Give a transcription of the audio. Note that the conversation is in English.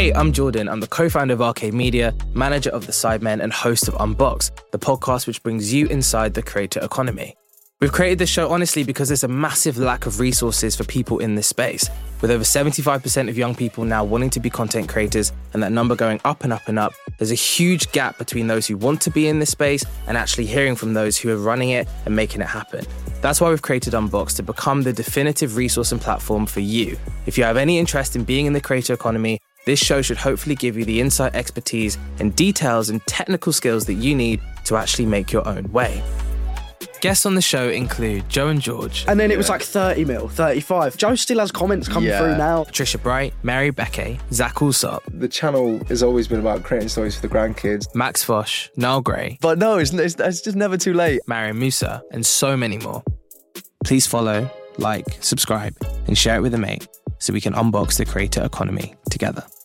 Hey, I'm Jordan. I'm the co-founder of Arcade Media, manager of The Sidemen, and host of Unbox, the podcast which brings you inside the creator economy. We've created this show honestly because there's a massive lack of resources for people in this space, with over 75% of young people now wanting to be content creators and that number going up and up and up. There's a huge gap between those who want to be in this space and actually hearing from those who are running it and making it happen. That's why we've created Unbox, to become the definitive resource and platform for you. If you have any interest in being in the creator economy, this show should hopefully give you the insight, expertise, and details and technical skills that you need to actually make your own way. Guests on the show include Joe and George. And then it was like 30 mil, 35. Joe still has comments coming through now. Patricia Bright, Mary Beckey, Zach Alsop. The channel has always been about creating stories for the grandkids. Max Fosh, Niall Gray. But no, it's just never too late. Mariam Musa, and so many more. Please follow, like, subscribe, and share it with a mate so we can unbox the creator economy together.